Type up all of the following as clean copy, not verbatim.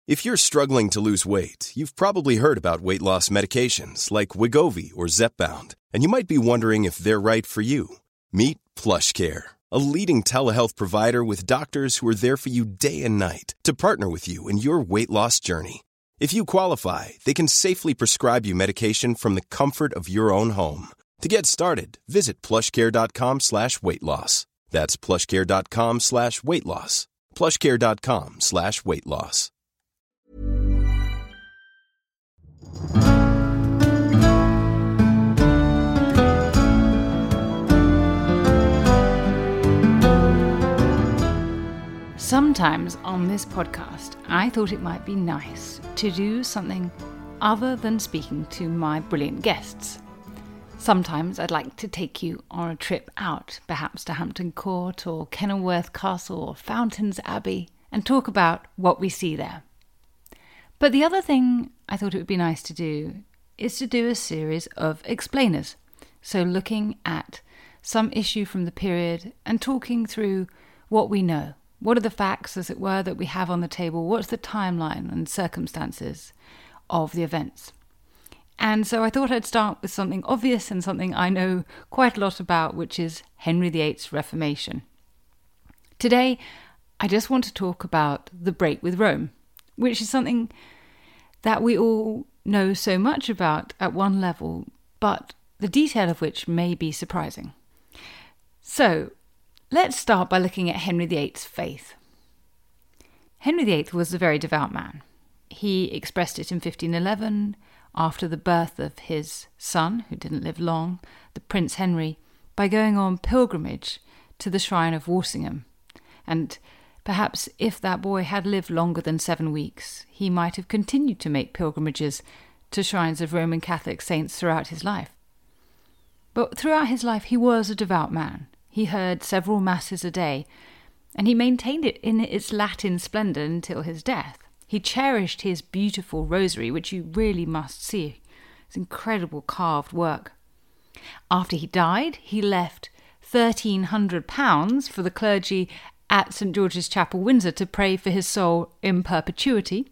If you're struggling to lose weight, you've probably heard about weight loss medications like Wegovy or Zepbound, and you might be wondering if they're right for you. Meet PlushCare, a leading telehealth provider with doctors who are there for you day and night to partner with you in your weight loss journey. If you qualify, they can safely prescribe you medication from the comfort of your own home. To get started, visit plushcare.com/weightloss. That's plushcare.com/weightloss. plushcare.com/weightloss. Sometimes on this podcast, I thought it might be nice to do something other than speaking to my brilliant guests. Sometimes I'd like to take you on a trip out, perhaps to Hampton Court or Kenilworth Castle or Fountains Abbey, and talk about what we see there. But the other thing I thought it would be nice to do is to do a series of explainers. So looking at some issue from the period and talking through what we know. What are the facts, as it were, that we have on the table? What's the timeline and circumstances of the events? And so I thought I'd start with something obvious and something I know quite a lot about, which is Henry VIII's Reformation. Today, I just want to talk about the break with Rome, which is something that we all know so much about at one level, but the detail of which may be surprising. So, let's start by looking at Henry VIII's faith. Henry VIII was a very devout man. He expressed it in 1511 after the birth of his son, who didn't live long, the Prince Henry, by going on pilgrimage to the shrine of Walsingham. And perhaps if that boy had lived longer than 7 weeks, he might have continued to make pilgrimages to shrines of Roman Catholic saints throughout his life. But throughout his life, he was a devout man. He heard several masses a day, and he maintained it in its Latin splendour until his death. He cherished his beautiful rosary, which you really must see. It's incredible carved work. After he died, he left £1,300 for the clergy at St. George's Chapel, Windsor, to pray for his soul in perpetuity.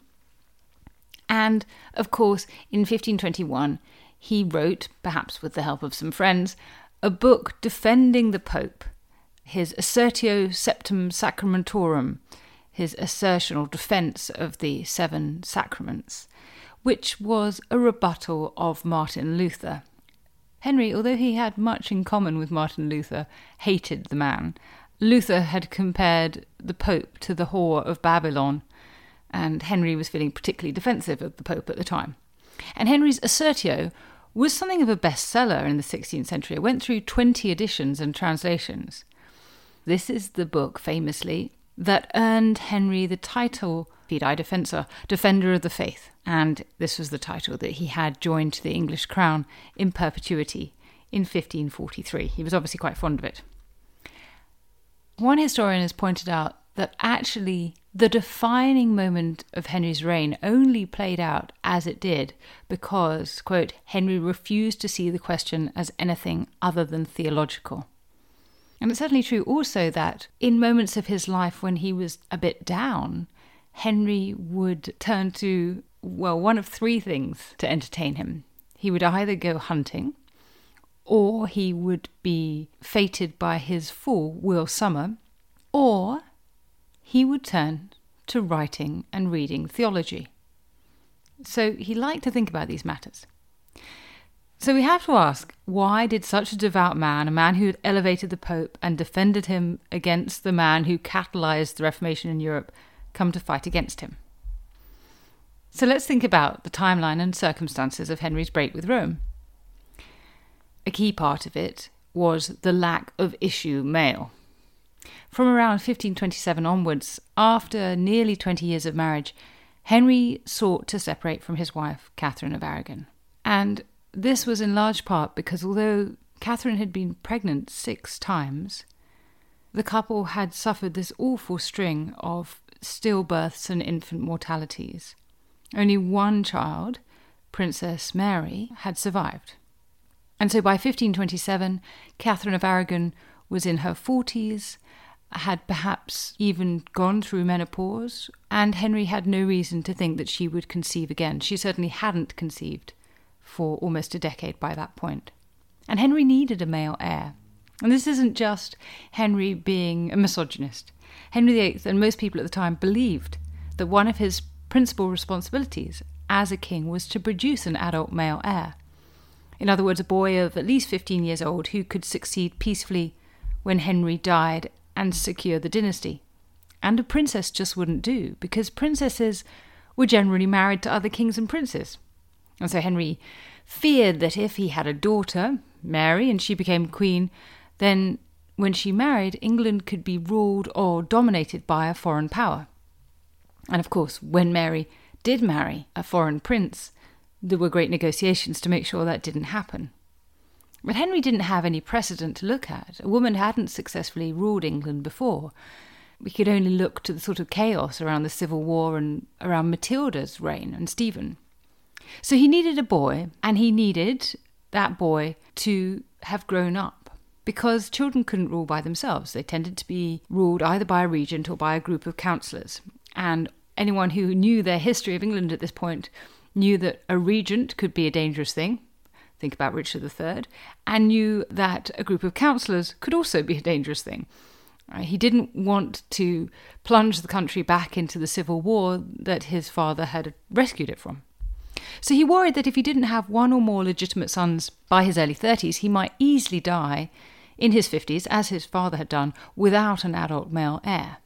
And, of course, in 1521, he wrote, perhaps with the help of some friends, a book defending the Pope, his Assertio Septem Sacramentorum, his assertional defence of the 7 sacraments, which was a rebuttal of Martin Luther. Henry, although he had much in common with Martin Luther, hated the man. Luther had compared the Pope to the whore of Babylon, and Henry was feeling particularly defensive of the Pope at the time. And Henry's Assertio was something of a bestseller in the 16th century. It went through 20 editions and translations. This is the book, famously, that earned Henry the title Fidei Defensor, Defender of the Faith, and this was the title that he had joined to the English crown in perpetuity in 1543. He was obviously quite fond of it. One historian has pointed out that actually the defining moment of Henry's reign only played out as it did because, quote, Henry refused to see the question as anything other than theological. And it's certainly true also that in moments of his life when he was a bit down, Henry would turn to, well, one of 3 things to entertain him. He would either go hunting, or he would be fated by his fool, Will Summer, or he would turn to writing and reading theology. So he liked to think about these matters. So we have to ask, why did such a devout man, a man who had elevated the Pope and defended him against the man who catalysed the Reformation in Europe, come to fight against him? So let's think about the timeline and circumstances of Henry's break with Rome. A key part of it was the lack of issue mail. From around 1527 onwards, after nearly 20 years of marriage, Henry sought to separate from his wife, Catherine of Aragon. And this was in large part because although Catherine had been pregnant 6 times, the couple had suffered this awful string of stillbirths and infant mortalities. Only one child, Princess Mary, had survived. And so by 1527, Catherine of Aragon was in her 40s, had perhaps even gone through menopause, and Henry had no reason to think that she would conceive again. She certainly hadn't conceived for almost a decade by that point. And Henry needed a male heir. And this isn't just Henry being a misogynist. Henry VIII and most people at the time believed that one of his principal responsibilities as a king was to produce an adult male heir. In other words, a boy of at least 15 years old who could succeed peacefully when Henry died and secure the dynasty. And a princess just wouldn't do, because princesses were generally married to other kings and princes. And so Henry feared that if he had a daughter, Mary, and she became queen, then when she married, England could be ruled or dominated by a foreign power. And of course, when Mary did marry a foreign prince, there were great negotiations to make sure that didn't happen. But Henry didn't have any precedent to look at. A woman hadn't successfully ruled England before. We could only look to the sort of chaos around the Civil War and around Matilda's reign and Stephen. So he needed a boy, and he needed that boy to have grown up, because children couldn't rule by themselves. They tended to be ruled either by a regent or by a group of councillors. And anyone who knew their history of England at this point knew that a regent could be a dangerous thing. Think about Richard III, and knew that a group of councillors could also be a dangerous thing. He didn't want to plunge the country back into the civil war that his father had rescued it from. So he worried that if he didn't have one or more legitimate sons by his early 30s, he might easily die in his 50s, as his father had done, without an adult male heir.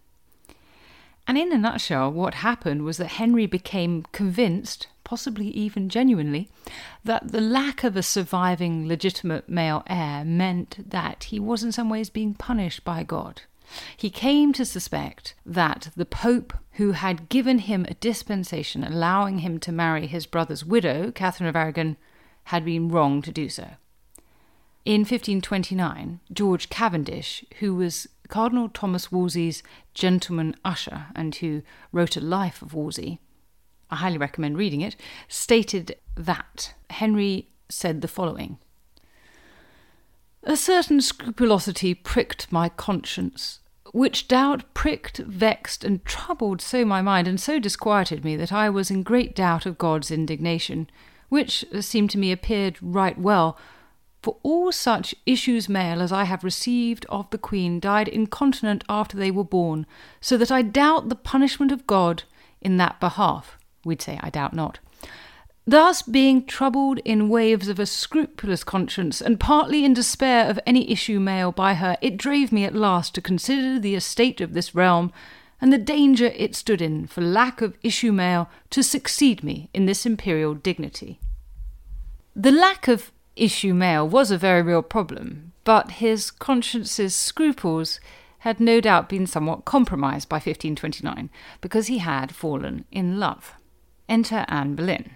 And in a nutshell, what happened was that Henry became convinced, possibly even genuinely, that the lack of a surviving legitimate male heir meant that he was in some ways being punished by God. He came to suspect that the Pope, who had given him a dispensation allowing him to marry his brother's widow, Catherine of Aragon, had been wrong to do so. In 1529, George Cavendish, who was Cardinal Thomas Wolsey's gentleman usher and who wrote a life of Wolsey, I highly recommend reading it, stated that Henry said the following: "A certain scrupulosity pricked my conscience, which doubt pricked, vexed, and troubled so my mind, and so disquieted me, that I was in great doubt of God's indignation, which seemed to me appeared right well. For all such issues male as I have received of the Queen died incontinent after they were born, so that I doubt the punishment of God in that behalf." We'd say, I doubt not. "Thus, being troubled in waves of a scrupulous conscience, and partly in despair of any issue male by her, it drave me at last to consider the estate of this realm, and the danger it stood in, for lack of issue male, to succeed me in this imperial dignity." The lack of issue male was a very real problem, but his conscience's scruples had no doubt been somewhat compromised by 1529, because he had fallen in love. Enter Anne Boleyn.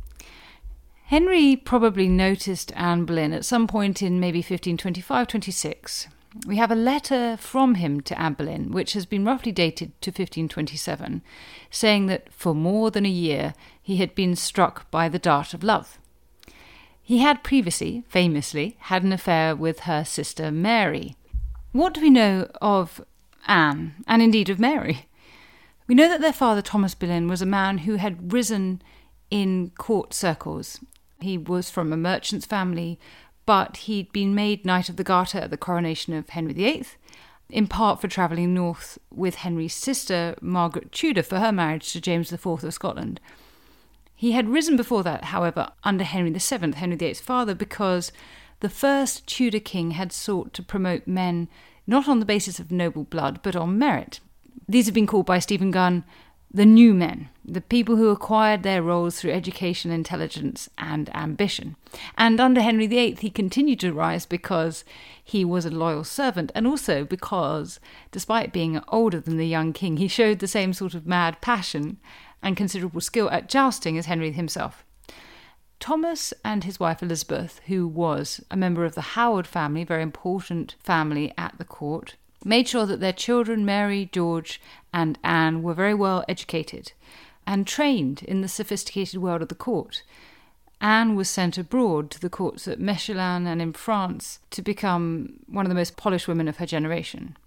Henry probably noticed Anne Boleyn at some point in maybe 1525-26. We have a letter from him to Anne Boleyn, which has been roughly dated to 1527, saying that for more than a year he had been struck by the dart of love. He had previously, famously, had an affair with her sister Mary. What do we know of Anne, and indeed of Mary? We know that their father, Thomas Boleyn, was a man who had risen in court circles. He was from a merchant's family, but he'd been made Knight of the Garter at the coronation of Henry VIII, in part for travelling north with Henry's sister, Margaret Tudor, for her marriage to James IV of Scotland. He had risen before that, however, under Henry VII, Henry VIII's father, because the first Tudor king had sought to promote men not on the basis of noble blood, but on merit. These have been called by Stephen Gunn the new men, the people who acquired their roles through education, intelligence, and ambition. And under Henry VIII, he continued to rise because he was a loyal servant, and also because, despite being older than the young king, he showed the same sort of mad passion and considerable skill at jousting as Henry himself. Thomas and his wife Elizabeth, who was a member of the Howard family, very important family at the court, made sure that their children, Mary, George, and Anne, were very well educated and trained in the sophisticated world of the court. Anne was sent abroad to the courts at Mechlin and in France to become one of the most polished women of her generation.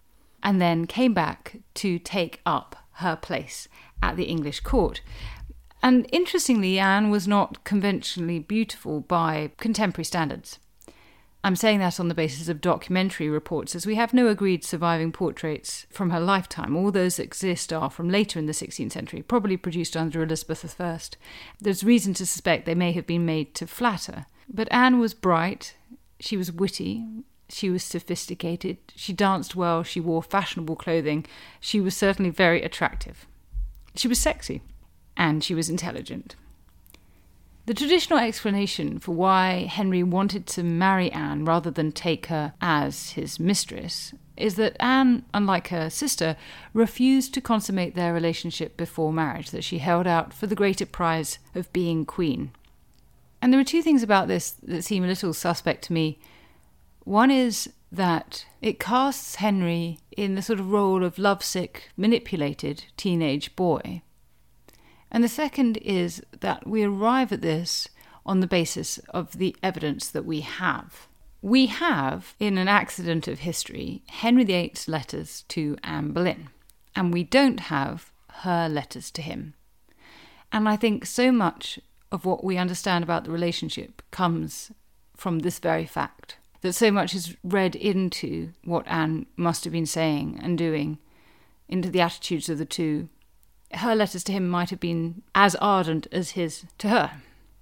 and then came back to take up her place at the English court. And interestingly, Anne was not conventionally beautiful by contemporary standards. I'm saying that on the basis of documentary reports, as we have no agreed surviving portraits from her lifetime. All those that exist are from later in the 16th century, probably produced under Elizabeth I. There's reason to suspect they may have been made to flatter. But Anne was bright, she was witty, she was sophisticated, she danced well, she wore fashionable clothing, she was certainly very attractive. She was sexy, and she was intelligent. The traditional explanation for why Henry wanted to marry Anne rather than take her as his mistress is that Anne, unlike her sister, refused to consummate their relationship before marriage, that she held out for the greater prize of being queen. And there are two things about this that seem a little suspect to me. One is that it casts Henry in the sort of role of lovesick, manipulated teenage boy. And the second is that we arrive at this on the basis of the evidence that we have. We have, in an accident of history, Henry VIII's letters to Anne Boleyn, and we don't have her letters to him. And I think so much of what we understand about the relationship comes from this very fact, that so much is read into what Anne must have been saying and doing, into the attitudes of the two. Her letters to him might have been as ardent as his to her.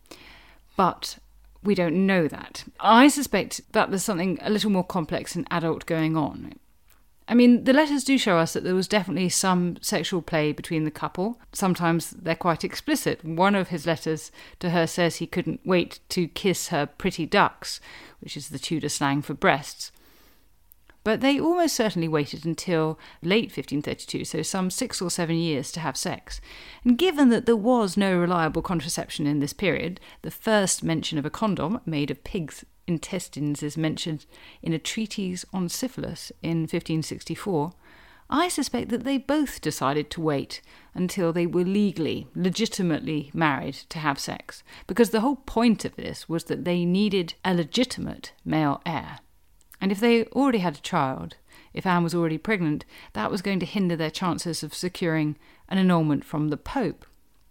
But we don't know that. I suspect that there's something a little more complex and adult going on. I mean, the letters do show us that there was definitely some sexual play between the couple. Sometimes they're quite explicit. One of his letters to her says he couldn't wait to kiss her pretty ducks, which is the Tudor slang for breasts. But they almost certainly waited until late 1532, so some 6 or 7 years to have sex. And given that there was no reliable contraception in this period, the first mention of a condom made of pigs' intestines is mentioned in a treatise on syphilis in 1564, I suspect that they both decided to wait until they were legitimately married to have sex, because the whole point of this was that they needed a legitimate male heir. And if they already had a child, if Anne was already pregnant, that was going to hinder their chances of securing an annulment from the Pope.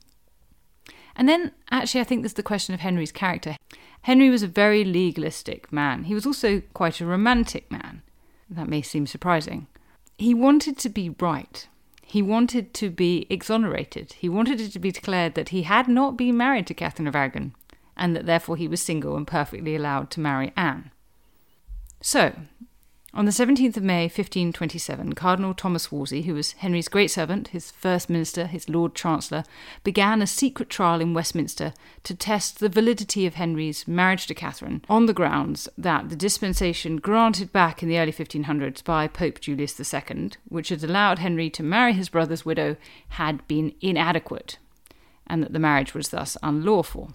And then, actually, I think there's the question of Henry's character. Henry was a very legalistic man. He was also quite a romantic man. That may seem surprising. He wanted to be right. He wanted to be exonerated. He wanted it to be declared that he had not been married to Catherine of Aragon, and that therefore he was single and perfectly allowed to marry Anne. So, on the 17th of May, 1527, Cardinal Thomas Wolsey, who was Henry's great servant, his first minister, his Lord Chancellor, began a secret trial in Westminster to test the validity of Henry's marriage to Catherine on the grounds that the dispensation granted back in the early 1500s by Pope Julius II, which had allowed Henry to marry his brother's widow, had been inadequate, and that the marriage was thus unlawful.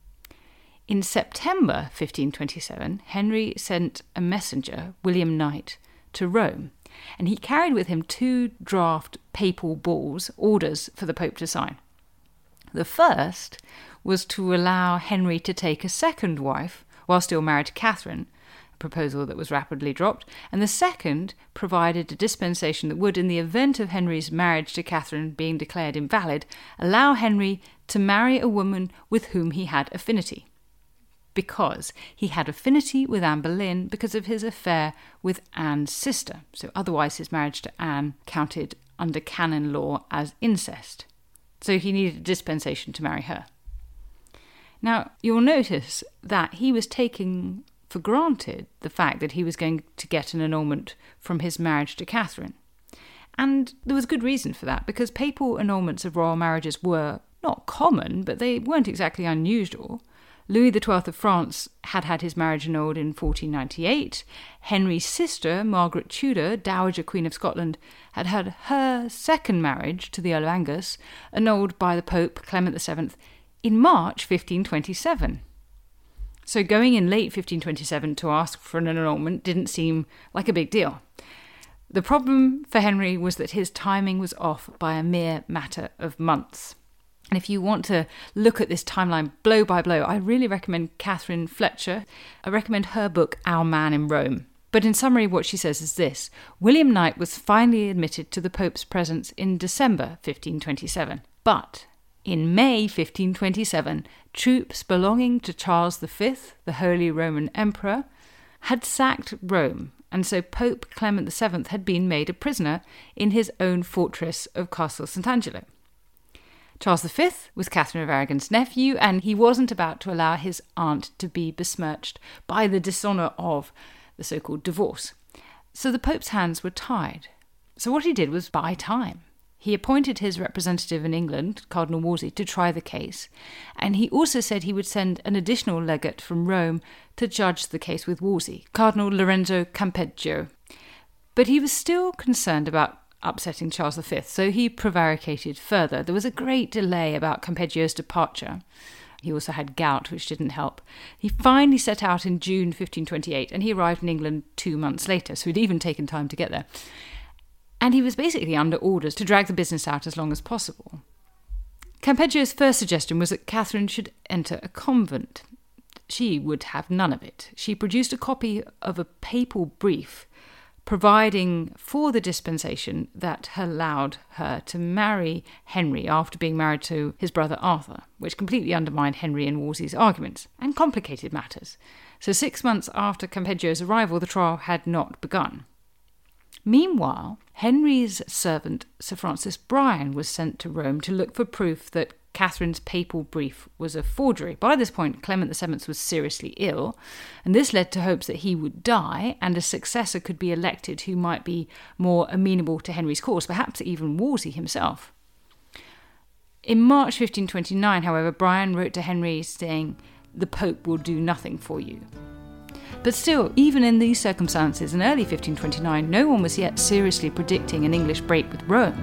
In September 1527, Henry sent a messenger, William Knight, to Rome, and he carried with him 2 draft papal bulls, orders for the Pope to sign. The first was to allow Henry to take a second wife while still married to Catherine, a proposal that was rapidly dropped, and the second provided a dispensation that would, in the event of Henry's marriage to Catherine being declared invalid, allow Henry to marry a woman with whom he had affinity. Because he had affinity with Anne Boleyn because of his affair with Anne's sister. So otherwise his marriage to Anne counted under canon law as incest. So he needed a dispensation to marry her. Now, you'll notice that he was taking for granted the fact that he was going to get an annulment from his marriage to Catherine. And there was good reason for that, because papal annulments of royal marriages were not common, but they weren't exactly unusual. Louis XII of France had had his marriage annulled in 1498. Henry's sister, Margaret Tudor, Dowager Queen of Scotland, had had her second marriage to the Earl of Angus annulled by the Pope Clement VII in March 1527. So going in late 1527 to ask for an annulment didn't seem like a big deal. The problem for Henry was that his timing was off by a mere matter of months. And if you want to look at this timeline blow by blow, I really recommend Catherine Fletcher. I recommend her book, Our Man in Rome. But in summary, what she says is this: William Knight was finally admitted to the Pope's presence in December 1527. But in May 1527, troops belonging to Charles V, the Holy Roman Emperor, had sacked Rome, and so Pope Clement VII had been made a prisoner in his own fortress of Castel Sant'Angelo. Charles V was Catherine of Aragon's nephew, and he wasn't about to allow his aunt to be besmirched by the dishonour of the so-called divorce. So the Pope's hands were tied. So what he did was buy time. He appointed his representative in England, Cardinal Wolsey, to try the case, and he also said he would send an additional legate from Rome to judge the case with Wolsey, Cardinal Lorenzo Campeggio. But he was still concerned about upsetting Charles V, so he prevaricated further. There was a great delay about Campeggio's departure. He also had gout, which didn't help. He finally set out in June 1528, and he arrived in England 2 months later, so he'd even taken time to get there. And he was basically under orders to drag the business out as long as possible. Campeggio's first suggestion was that Catherine should enter a convent. She would have none of it. She produced a copy of a papal brief providing for the dispensation that allowed her to marry Henry after being married to his brother Arthur, which completely undermined Henry and Wolsey's arguments and complicated matters. So 6 months after Campeggio's arrival, the trial had not begun. Meanwhile, Henry's servant, Sir Francis Bryan, was sent to Rome to look for proof that Catherine's papal brief was a forgery. By this point, Clement VII was seriously ill, and this led to hopes that he would die and a successor could be elected who might be more amenable to Henry's cause, perhaps even Wolsey himself. In March 1529, however, Bryan wrote to Henry saying, "The Pope will do nothing for you." But still, even in these circumstances, in early 1529, no one was yet seriously predicting an English break with Rome.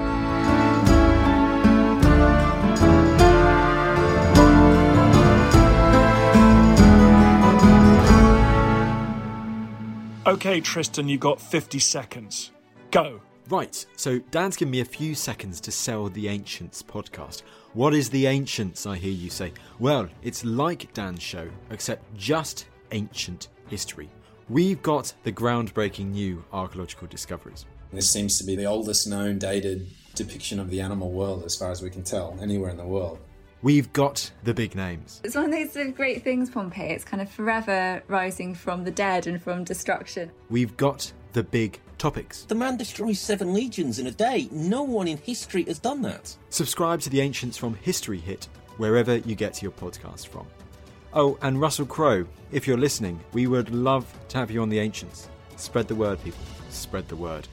Okay, Tristan, you've got 50 seconds. Go. Right, so Dan's given me a few seconds to sell the Ancients podcast. What is the Ancients, I hear you say? Well, it's like Dan's show, except just ancient history. We've got the groundbreaking new archaeological discoveries. This seems to be the oldest known dated depiction of the animal world, as far as we can tell, anywhere in the world. We've got the big names. It's one of those sort of great things, Pompeii. It's kind of forever rising from the dead and from destruction. We've got the big topics. The man destroys 7 legions in a day. No one in history has done that. Subscribe to the Ancients from History Hit, wherever you get your podcast from. Oh, and Russell Crowe, if you're listening, we would love to have you on the Ancients. Spread the word, people. Spread the word.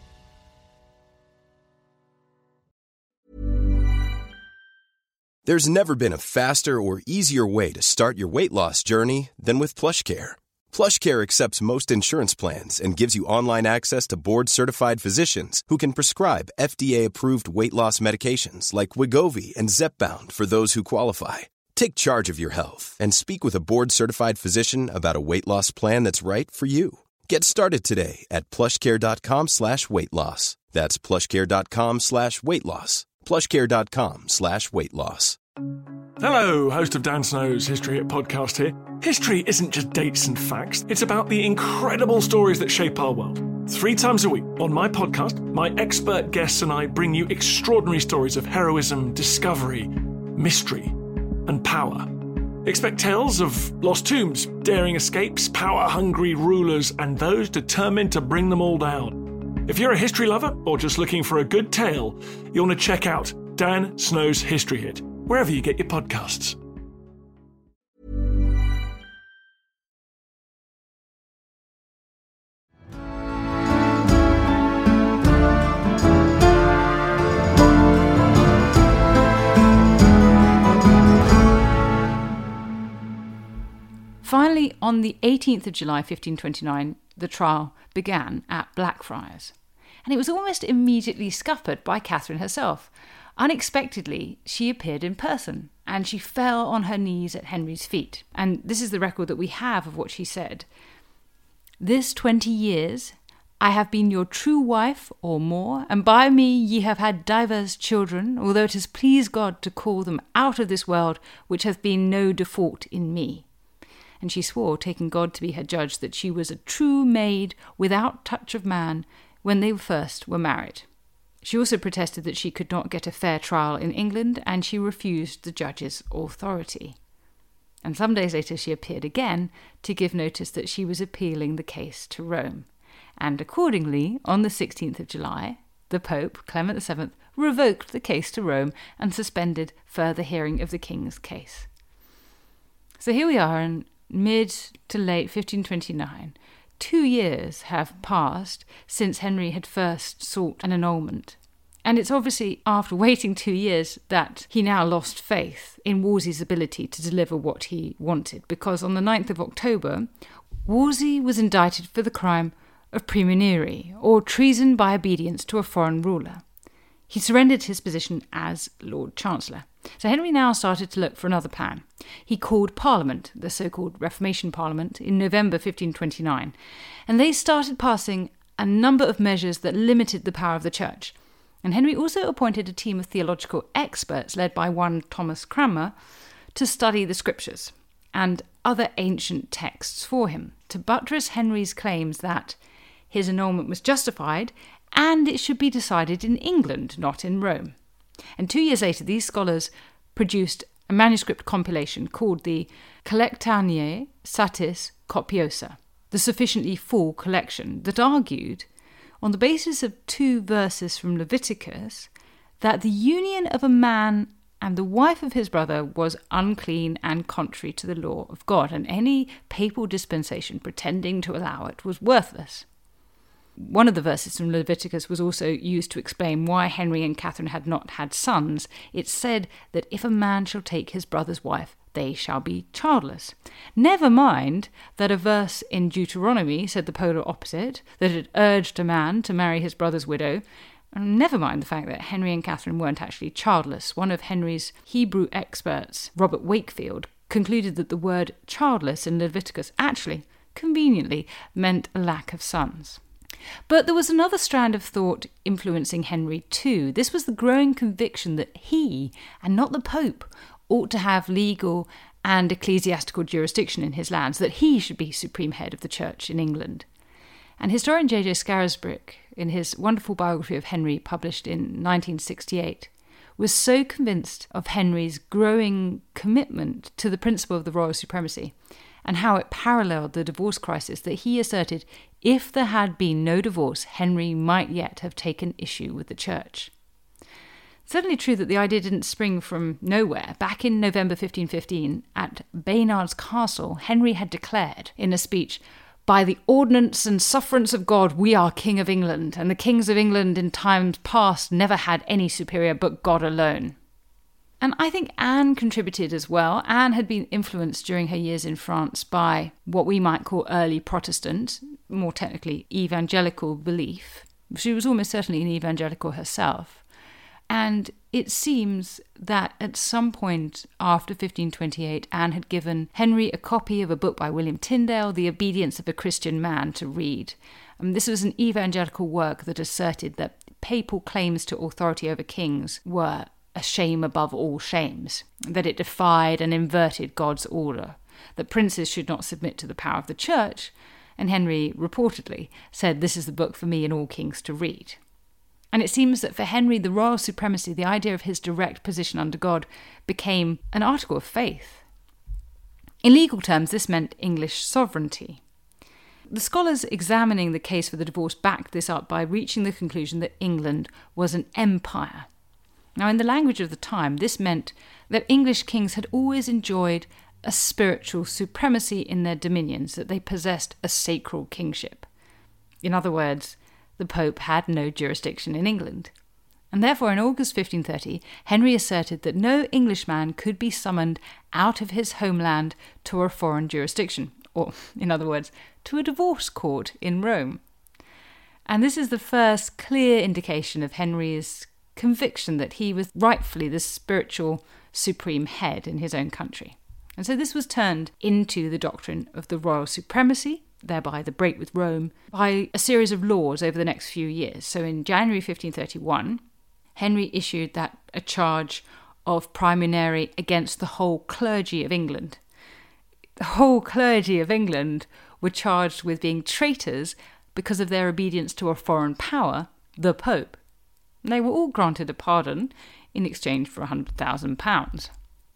There's never been a faster or easier way to start your weight loss journey than with PlushCare. PlushCare accepts most insurance plans and gives you online access to board-certified physicians who can prescribe FDA-approved weight loss medications like Wegovy and Zepbound for those who qualify. Take charge of your health and speak with a board-certified physician about a weight loss plan that's right for you. Get started today at plushcare.com/weight-loss. That's plushcare.com/weight-loss. plushcare.com/weight-loss. Hello, host of Dan Snow's History Hit podcast here. History isn't just dates and facts, it's about the incredible stories that shape our world. 3 times a week on my podcast, my expert guests and I bring you extraordinary stories of heroism, discovery, mystery, and power. Expect tales of lost tombs, daring escapes, power-hungry rulers, and those determined to bring them all down. If you're a history lover or just looking for a good tale, you'll want to check out Dan Snow's History Hit, wherever you get your podcasts. Finally, on the 18th of July 1529, the trial began at Blackfriars. And it was almost immediately scuppered by Catherine herself. Unexpectedly, she appeared in person, and she fell on her knees at Henry's feet. And this is the record that we have of what she said. "This 20 years I have been your true wife or more, and by me ye have had divers children, although it has pleased God to call them out of this world, which hath been no default in me." and she swore, taking God to be her judge, that she was a true maid without touch of man when they first were married. She also protested that she could not get a fair trial in England, and she refused the judge's authority. And some days later she appeared again to give notice that she was appealing the case to Rome. And accordingly, on the 16th of July, the Pope, Clement VII, revoked the case to Rome and suspended further hearing of the king's case. So here we are in mid to late 1529. 2 years have passed since Henry had first sought an annulment. And it's obviously after waiting 2 years that he now lost faith in Wolsey's ability to deliver what he wanted, because on the 9th of October, Wolsey was indicted for the crime of praemunire, or treason by obedience to a foreign ruler. He surrendered his position as Lord Chancellor. So Henry now started to look for another plan. He called Parliament, the so-called Reformation Parliament, in November 1529, and they started passing a number of measures that limited the power of the Church. And Henry also appointed a team of theological experts led by one Thomas Cranmer to study the scriptures and other ancient texts for him, to buttress Henry's claims that his annulment was justified and it should be decided in England, not in Rome. And 2 years later, these scholars produced a manuscript compilation called the Collectanea Satis Copiosa, the sufficiently full collection, that argued, on the basis of 2 verses from Leviticus, that the union of a man and the wife of his brother was unclean and contrary to the law of God, and any papal dispensation pretending to allow it was worthless. One of the verses from Leviticus was also used to explain why Henry and Catherine had not had sons. It said that if a man shall take his brother's wife, they shall be childless. Never mind that a verse in Deuteronomy said the polar opposite, that it urged a man to marry his brother's widow. And never mind the fact that Henry and Catherine weren't actually childless. One of Henry's Hebrew experts, Robert Wakefield, concluded that the word childless in Leviticus actually, conveniently, meant a lack of sons. But there was another strand of thought influencing Henry too. This was the growing conviction that he, and not the Pope, ought to have legal and ecclesiastical jurisdiction in his lands, that he should be supreme head of the church in England. And historian J.J. Scarisbrick, in his wonderful biography of Henry published in 1968, was so convinced of Henry's growing commitment to the principle of the royal supremacy and how it paralleled the divorce crisis that he asserted if there had been no divorce, Henry might yet have taken issue with the church. Certainly true that the idea didn't spring from nowhere. Back in November 1515, at Baynard's Castle, Henry had declared in a speech, "By the ordinance and sufferance of God, we are King of England, and the kings of England in times past never had any superior but God alone." And I think Anne contributed as well. Anne had been influenced during her years in France by what we might call early Protestant, more technically evangelical belief. She was almost certainly an evangelical herself. And it seems that at some point after 1528, Anne had given Henry a copy of a book by William Tyndale, The Obedience of a Christian Man, to read. This was an evangelical work that asserted that papal claims to authority over kings were a shame above all shames, that it defied and inverted God's order, that princes should not submit to the power of the church, and Henry reportedly said, "This is the book for me and all kings to read." And it seems that for Henry, the royal supremacy, the idea of his direct position under God, became an article of faith. In legal terms, this meant English sovereignty. The scholars examining the case for the divorce backed this up by reaching the conclusion that England was an empire. Now, in the language of the time, this meant that English kings had always enjoyed a spiritual supremacy in their dominions, that they possessed a sacral kingship. In other words, the Pope had no jurisdiction in England. And therefore, in August 1530, Henry asserted that no Englishman could be summoned out of his homeland to a foreign jurisdiction, or, in other words, to a divorce court in Rome. And this is the first clear indication of Henry's conviction that he was rightfully the spiritual supreme head in his own country. And so this was turned into the doctrine of the royal supremacy, thereby the break with Rome, by a series of laws over the next few years. So in January 1531, Henry issued a charge of praemunire against the whole clergy of England. The whole clergy of England were charged with being traitors because of their obedience to a foreign power, the Pope. And they were all granted a pardon in exchange for £100,000.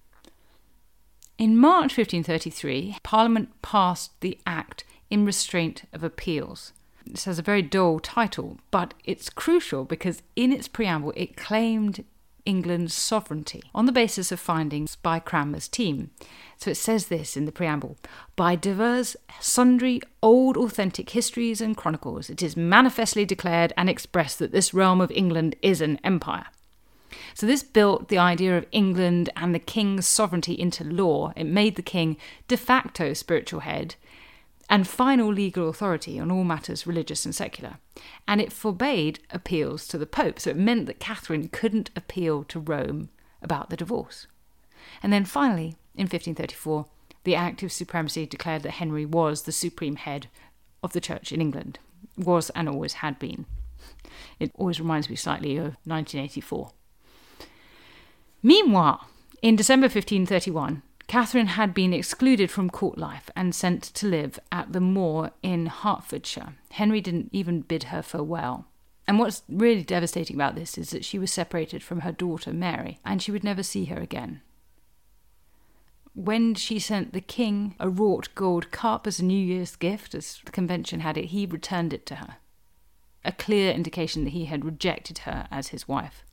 In March 1533, Parliament passed the Act in Restraint of Appeals. This has a very dull title, but it's crucial because in its preamble it claimed England's sovereignty on the basis of findings by Cranmer's team. So it says this in the preamble: by divers sundry old authentic histories and chronicles, it is manifestly declared and expressed that this realm of England is an empire. So this built the idea of England and the king's sovereignty into law. It made the king de facto spiritual head and final legal authority on all matters religious and secular. And it forbade appeals to the Pope, so it meant that Catherine couldn't appeal to Rome about the divorce. And then finally, in 1534, the Act of Supremacy declared that Henry was the supreme head of the Church in England. Was and always had been. It always reminds me slightly of 1984. Meanwhile, in December 1531, Catherine had been excluded from court life and sent to live at the moor in Hertfordshire. Henry didn't even bid her farewell. And what's really devastating about this is that she was separated from her daughter Mary, and she would never see her again. When she sent the king a wrought gold cup as a New Year's gift, as the convention had it, he returned it to her. A clear indication that he had rejected her as his wife.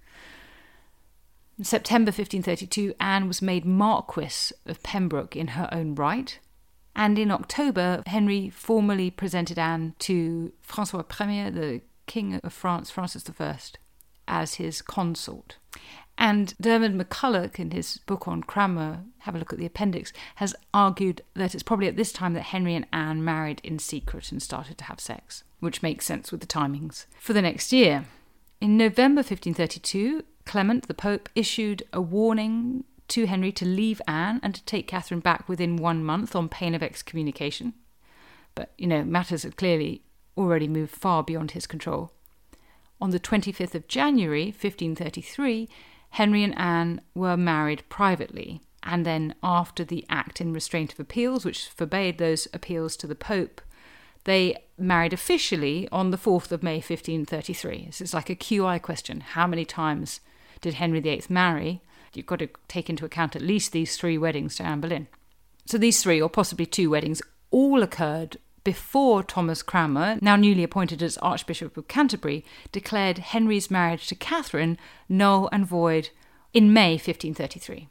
In September 1532, Anne was made Marquess of Pembroke in her own right. And in October, Henry formally presented Anne to François Ier, the King of France, Francis I, as his consort. And Dermot McCulloch, in his book on Cranmer, have a look at the appendix, has argued that it's probably at this time that Henry and Anne married in secret and started to have sex, which makes sense with the timings for the next year. In November 1532, Clement, the Pope, issued a warning to Henry to leave Anne and to take Catherine back within 1 month on pain of excommunication. But, matters had clearly already moved far beyond his control. On the 25th of January, 1533, Henry and Anne were married privately, and then after the Act in Restraint of Appeals, which forbade those appeals to the Pope, they married officially on the 4th of May 1533. This is like a QI question. How many times did Henry VIII marry? You've got to take into account at least these 3 weddings to Anne Boleyn. So these 3, or possibly 2 weddings, all occurred before Thomas Cranmer, now newly appointed as Archbishop of Canterbury, declared Henry's marriage to Catherine null and void in May 1533.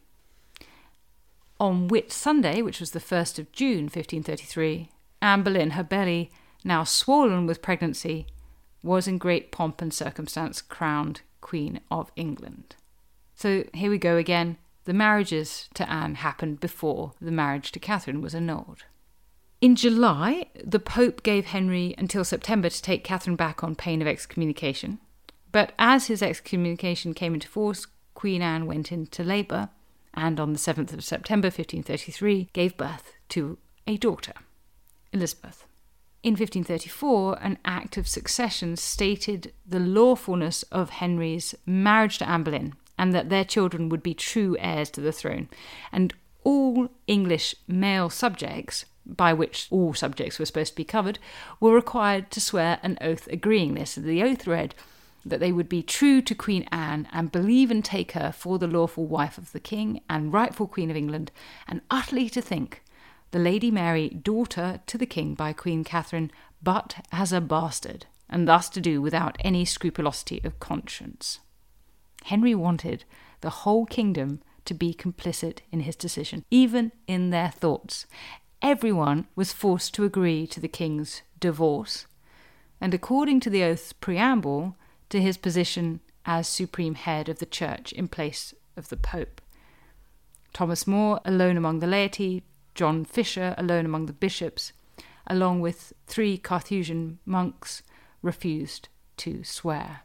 On Whit Sunday, which was the 1st of June 1533, Anne Boleyn, her belly now swollen with pregnancy, was in great pomp and circumstance crowned Queen of England. So here we go again. The marriages to Anne happened before the marriage to Catherine was annulled. In July, the Pope gave Henry until September to take Catherine back on pain of excommunication. But as his excommunication came into force, Queen Anne went into labour and on the 7th of September 1533 gave birth to a daughter, Elizabeth. In 1534, an Act of Succession stated the lawfulness of Henry's marriage to Anne Boleyn and that their children would be true heirs to the throne. And all English male subjects, by which all subjects were supposed to be covered, were required to swear an oath agreeing this. The oath read that they would be true to Queen Anne and believe and take her for the lawful wife of the king and rightful Queen of England, and utterly to think the Lady Mary, daughter to the king by Queen Catherine, but as a bastard, and thus to do without any scrupulosity of conscience. Henry wanted the whole kingdom to be complicit in his decision, even in their thoughts. Everyone was forced to agree to the king's divorce, and according to the oath's preamble, to his position as supreme head of the church in place of the Pope. Thomas More, alone among the laity, John Fisher, alone among the bishops, along with 3 Carthusian monks, refused to swear.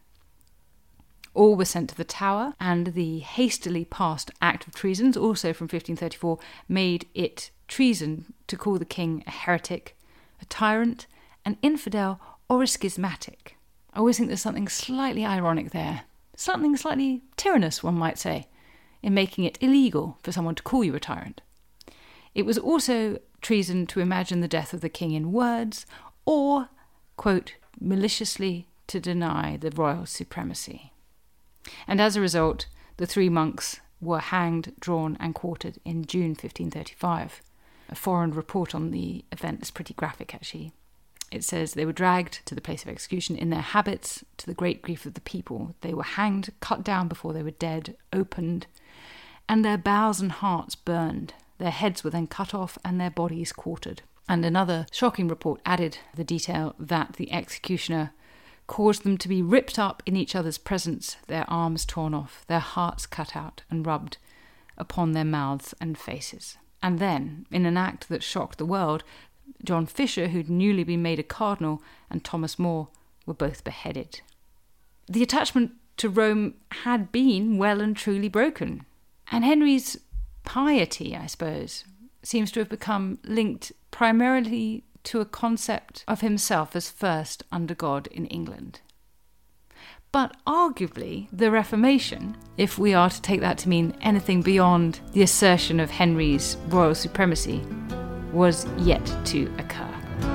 All were sent to the Tower, and the hastily passed Act of Treasons, also from 1534, made it treason to call the king a heretic, a tyrant, an infidel, or a schismatic. I always think there's something slightly ironic there, something slightly tyrannous, one might say, in making it illegal for someone to call you a tyrant. It was also treason to imagine the death of the king in words, or, quote, maliciously to deny the royal supremacy. And as a result, the 3 monks were hanged, drawn and quartered in June 1535. A foreign report on the event is pretty graphic, actually. It says they were dragged to the place of execution in their habits, to the great grief of the people. They were hanged, cut down before they were dead, opened, and their bowels and hearts burned. Their heads were then cut off and their bodies quartered. And another shocking report added the detail that the executioner caused them to be ripped up in each other's presence, their arms torn off, their hearts cut out and rubbed upon their mouths and faces. And then, in an act that shocked the world, John Fisher, who'd newly been made a cardinal, and Thomas More were both beheaded. The attachment to Rome had been well and truly broken. And Henry's piety, I suppose, seems to have become linked primarily to a concept of himself as first under God in England. But arguably, the Reformation, if we are to take that to mean anything beyond the assertion of Henry's royal supremacy, was yet to occur.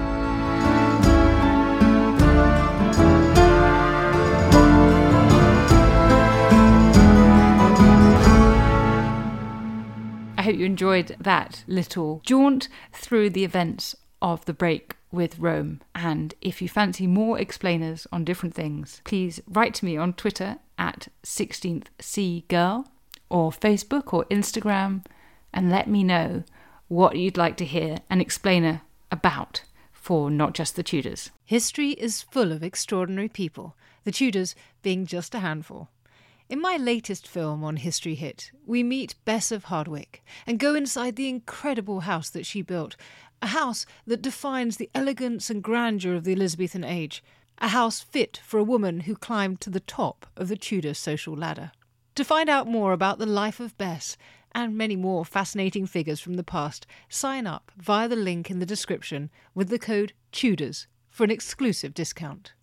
I hope you enjoyed that little jaunt through the events of the break with Rome. And if you fancy more explainers on different things, please write to me on Twitter at 16th C Girl, or Facebook or Instagram, and let me know what you'd like to hear an explainer about for Not Just the Tudors. History is full of extraordinary people, the Tudors being just a handful. In my latest film on History Hit, we meet Bess of Hardwick and go inside the incredible house that she built, a house that defines the elegance and grandeur of the Elizabethan age, a house fit for a woman who climbed to the top of the Tudor social ladder. To find out more about the life of Bess, and many more fascinating figures from the past, sign up via the link in the description with the code TUDORS for an exclusive discount.